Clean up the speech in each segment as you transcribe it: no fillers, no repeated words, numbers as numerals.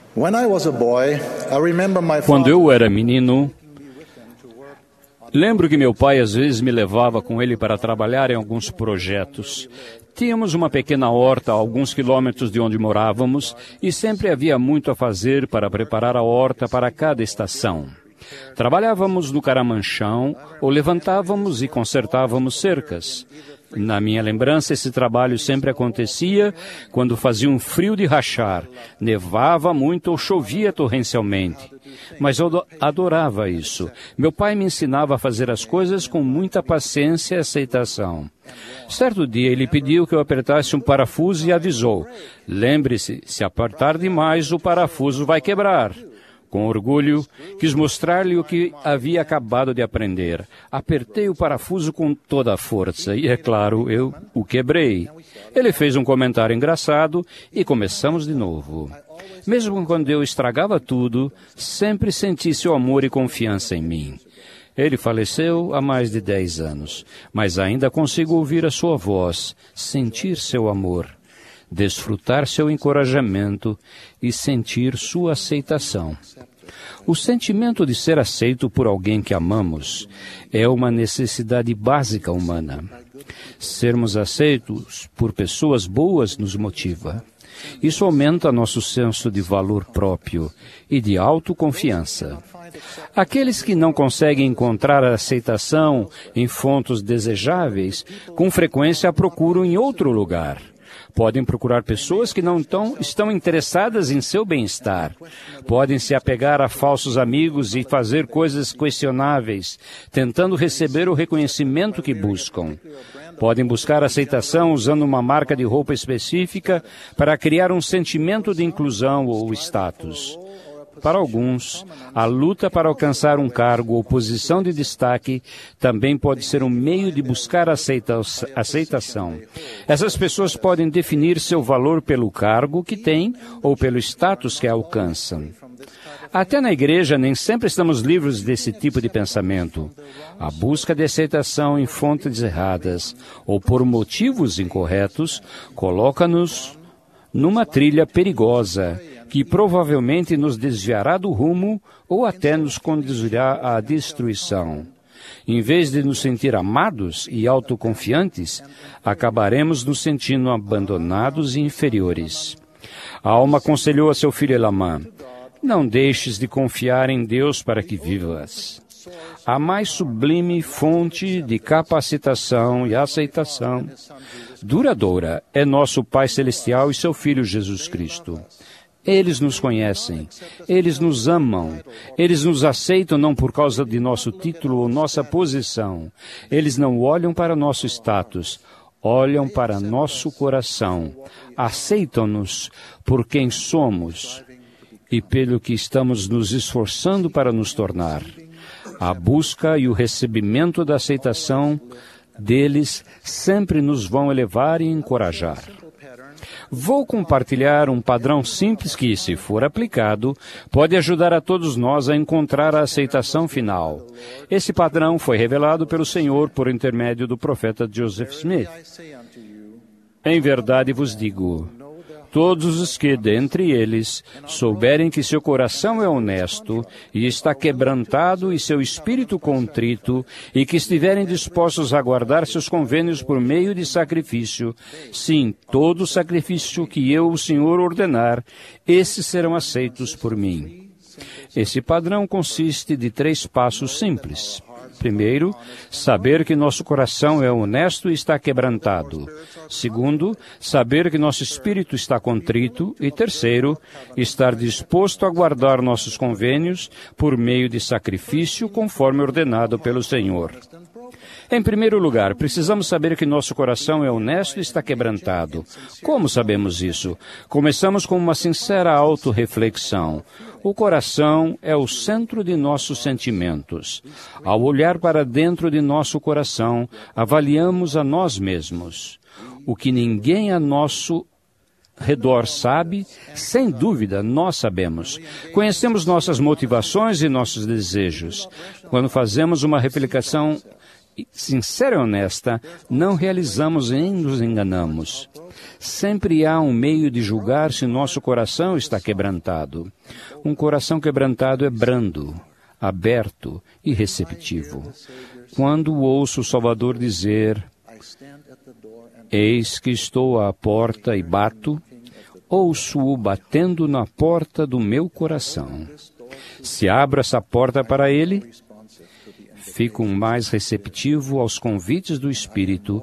Quando eu era menino, lembro que meu pai às vezes me levava com ele para trabalhar em alguns projetos. Tínhamos uma pequena horta a alguns quilômetros de onde morávamos e sempre havia muito a fazer para preparar a horta para cada estação. Trabalhávamos no caramanchão ou levantávamos e consertávamos cercas. Na minha lembrança, esse trabalho sempre acontecia quando fazia um frio de rachar, nevava muito ou chovia torrencialmente. Mas eu adorava isso. Meu pai me ensinava a fazer as coisas com muita paciência e aceitação. Certo dia, ele pediu que eu apertasse um parafuso e avisou: "Lembre-se, se apertar demais, o parafuso vai quebrar." Com orgulho, quis mostrar-lhe o que havia acabado de aprender. Apertei o parafuso com toda a força e, é claro, eu o quebrei. Ele fez um comentário engraçado e começamos de novo. Mesmo quando eu estragava tudo, sempre senti seu amor e confiança em mim. Ele faleceu há mais de 10 anos, mas ainda consigo ouvir a sua voz, sentir seu amor, desfrutar seu encorajamento e sentir sua aceitação. O sentimento de ser aceito por alguém que amamos é uma necessidade básica humana. Sermos aceitos por pessoas boas nos motiva. Isso aumenta nosso senso de valor próprio e de autoconfiança. Aqueles que não conseguem encontrar a aceitação em fontes desejáveis, com frequência a procuram em outro lugar. Podem procurar pessoas que não estão interessadas em seu bem-estar. Podem se apegar a falsos amigos e fazer coisas questionáveis, tentando receber o reconhecimento que buscam. Podem buscar aceitação usando uma marca de roupa específica para criar um sentimento de inclusão ou status. Para alguns, a luta para alcançar um cargo ou posição de destaque também pode ser um meio de buscar aceitação. Essas pessoas podem definir seu valor pelo cargo que têm ou pelo status que alcançam. Até na igreja, nem sempre estamos livres desse tipo de pensamento. A busca de aceitação em fontes erradas ou por motivos incorretos coloca-nos numa trilha perigosa, que provavelmente nos desviará do rumo ou até nos conduzirá à destruição. Em vez de nos sentir amados e autoconfiantes, acabaremos nos sentindo abandonados e inferiores. A alma aconselhou a seu filho Elamã: "Não deixes de confiar em Deus para que vivas." A mais sublime fonte de capacitação e aceitação duradoura é nosso Pai Celestial e seu Filho Jesus Cristo. Eles nos conhecem, eles nos amam, eles nos aceitam não por causa de nosso título ou nossa posição. Eles não olham para nosso status, olham para nosso coração. Aceitam-nos por quem somos e pelo que estamos nos esforçando para nos tornar. A busca e o recebimento da aceitação deles sempre nos vão elevar e encorajar. Vou compartilhar um padrão simples que, se for aplicado, pode ajudar a todos nós a encontrar a aceitação final. Esse padrão foi revelado pelo Senhor por intermédio do profeta Joseph Smith. Em verdade vos digo, todos os que, dentre eles, souberem que seu coração é honesto e está quebrantado e seu espírito contrito, e que estiverem dispostos a guardar seus convênios por meio de sacrifício, sim, todo sacrifício que eu, o Senhor, ordenar, esses serão aceitos por mim. Esse padrão consiste de 3 passos simples. Primeiro, saber que nosso coração é honesto e está quebrantado. Segundo, saber que nosso espírito está contrito. E terceiro, estar disposto a guardar nossos convênios por meio de sacrifício conforme ordenado pelo Senhor. Em primeiro lugar, precisamos saber que nosso coração é honesto e está quebrantado. Como sabemos isso? Começamos com uma sincera autorreflexão. O coração é o centro de nossos sentimentos. Ao olhar para dentro de nosso coração, avaliamos a nós mesmos. O que ninguém a nosso redor sabe, sem dúvida, nós sabemos. Conhecemos nossas motivações e nossos desejos. Quando fazemos uma reflexão sincera e honesta, não realizamos nem nos enganamos. sempre há um meio de julgar se nosso coração está quebrantado. Um coração quebrantado é brando, aberto e receptivo. Quando ouço o Salvador dizer: eis que estou à porta e bato, ouço-o batendo na porta do meu coração. Se abro essa porta para ele, fico mais receptivo aos convites do Espírito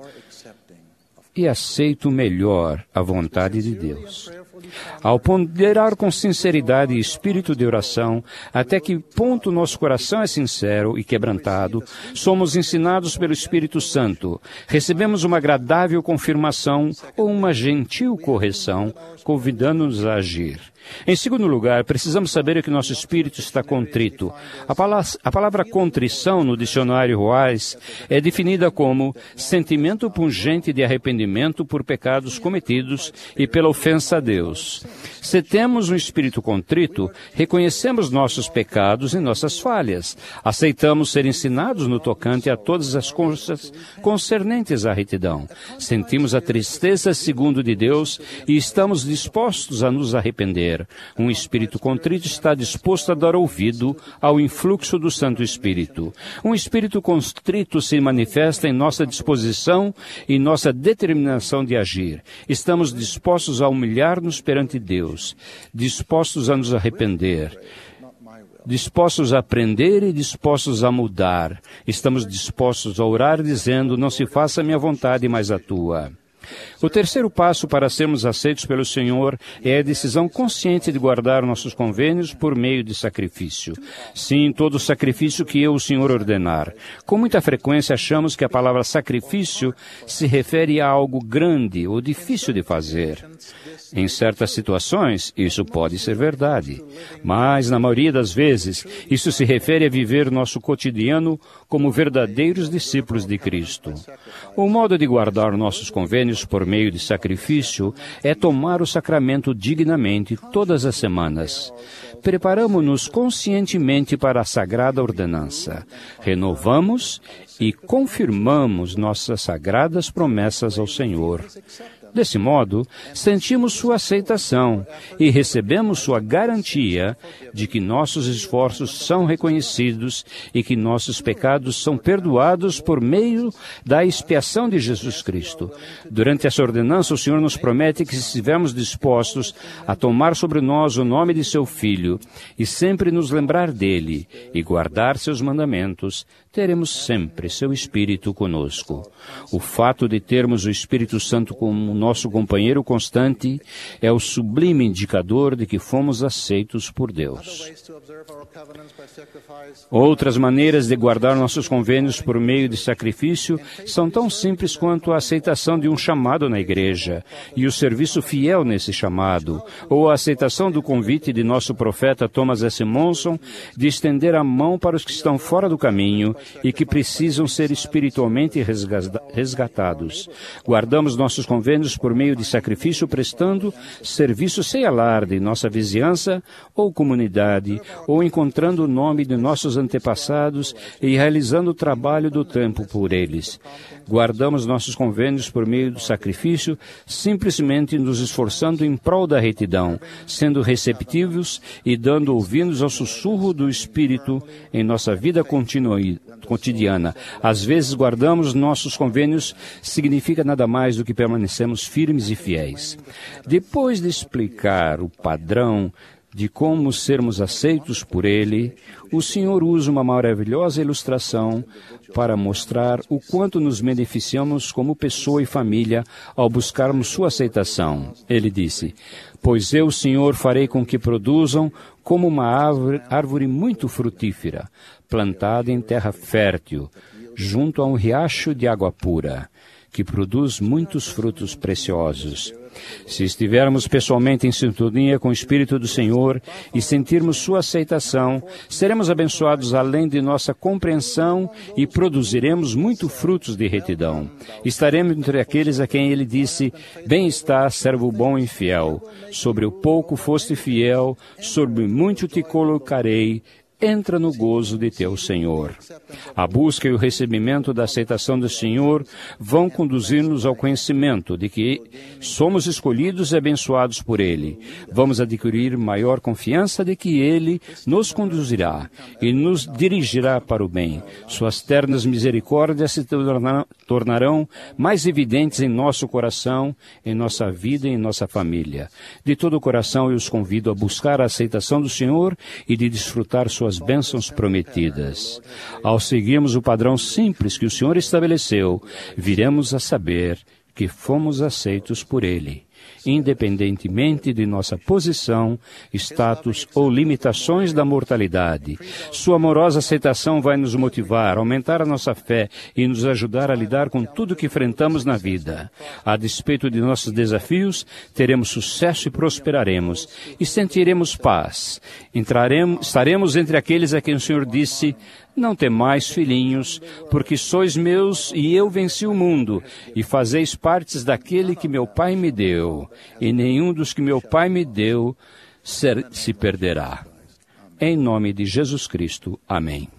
e aceito melhor a vontade de Deus. Ao ponderar com sinceridade e espírito de oração, até que ponto nosso coração é sincero e quebrantado, somos ensinados pelo Espírito Santo, recebemos uma agradável confirmação ou uma gentil correção, convidando-nos a agir. Em segundo lugar, precisamos saber que nosso espírito está contrito. A palavra contrição no dicionário Wise é definida como sentimento pungente de arrependimento por pecados cometidos e pela ofensa a Deus. Se temos um espírito contrito, reconhecemos nossos pecados e nossas falhas. Aceitamos ser ensinados no tocante a todas as coisas concernentes à retidão. Sentimos a tristeza segundo de Deus e estamos dispostos a nos arrepender. Um espírito contrito está disposto a dar ouvido ao influxo do Santo Espírito. Um espírito contrito se manifesta em nossa disposição e nossa determinação de agir. Estamos dispostos a humilhar-nos perante Deus, dispostos a nos arrepender, dispostos a aprender e dispostos a mudar. Estamos dispostos a orar dizendo: não se faça a minha vontade, mas a tua. O terceiro passo para sermos aceitos pelo Senhor é a decisão consciente de guardar nossos convênios por meio de sacrifício. Sim, todo sacrifício que eu, o Senhor, ordenar. Com muita frequência achamos que a palavra sacrifício se refere a algo grande ou difícil de fazer. Em certas situações, isso pode ser verdade, mas, na maioria das vezes, isso se refere a viver nosso cotidiano como verdadeiros discípulos de Cristo. O modo de guardar nossos convênios por meio de sacrifício é tomar o sacramento dignamente todas as semanas. Preparamo-nos conscientemente para a sagrada ordenança. Renovamos e confirmamos nossas sagradas promessas ao Senhor. Desse modo, sentimos sua aceitação e recebemos sua garantia de que nossos esforços são reconhecidos e que nossos pecados são perdoados por meio da expiação de Jesus Cristo. Durante essa ordenança, o Senhor nos promete que, se estivermos dispostos a tomar sobre nós o nome de seu Filho e sempre nos lembrar dele e guardar seus mandamentos, teremos sempre seu Espírito conosco. O fato de termos o Espírito Santo como nosso companheiro constante é o sublime indicador de que fomos aceitos por Deus. Outras maneiras de guardar nossos convênios por meio de sacrifício são tão simples quanto a aceitação de um chamado na igreja e o serviço fiel nesse chamado, ou a aceitação do convite de nosso profeta Thomas S. Monson de estender a mão para os que estão fora do caminho e que precisam ser espiritualmente resgatados. Guardamos nossos convênios por meio de sacrifício, prestando serviço sem alarde em nossa vizinhança ou comunidade, ou encontrando o nome de nossos antepassados e realizando o trabalho do tempo por eles. Guardamos nossos convênios por meio do sacrifício, simplesmente nos esforçando em prol da retidão, sendo receptivos e dando ouvidos ao sussurro do Espírito em nossa vida cotidiana. Às vezes, guardamos nossos convênios significa nada mais do que permanecemos firmes e fiéis. Depois de explicar o padrão de como sermos aceitos por Ele, o Senhor usa uma maravilhosa ilustração para mostrar o quanto nos beneficiamos como pessoa e família ao buscarmos sua aceitação. Ele disse: pois eu, Senhor, farei com que produzam como uma árvore muito frutífera, plantada em terra fértil, junto a um riacho de água pura, que produz muitos frutos preciosos. Se estivermos pessoalmente em sintonia com o Espírito do Senhor e sentirmos sua aceitação, seremos abençoados além de nossa compreensão e produziremos muitos frutos de retidão. Estaremos entre aqueles a quem ele disse: bem está, servo bom e fiel. Sobre o pouco foste fiel, sobre muito te colocarei, entra no gozo de teu Senhor. A busca e o recebimento da aceitação do Senhor vão conduzir-nos ao conhecimento de que somos escolhidos e abençoados por Ele. Vamos adquirir maior confiança de que Ele nos conduzirá e nos dirigirá para o bem. Suas ternas misericórdias se tornarão mais evidentes em nosso coração, em nossa vida e em nossa família. De todo o coração eu os convido a buscar a aceitação do Senhor e de desfrutar suas bênçãos prometidas. Ao seguirmos o padrão simples que o Senhor estabeleceu, viremos a saber que fomos aceitos por Ele, independentemente de nossa posição, status ou limitações da mortalidade. Sua amorosa aceitação vai nos motivar, aumentar a nossa fé e nos ajudar a lidar com tudo que enfrentamos na vida. A despeito de nossos desafios, teremos sucesso e prosperaremos, e sentiremos paz. Estaremos entre aqueles a quem o Senhor disse: não temais, filhinhos, porque sois meus e eu venci o mundo, e fazeis partes daquele que meu Pai me deu, e nenhum dos que meu Pai me deu se perderá. Em nome de Jesus Cristo. Amém.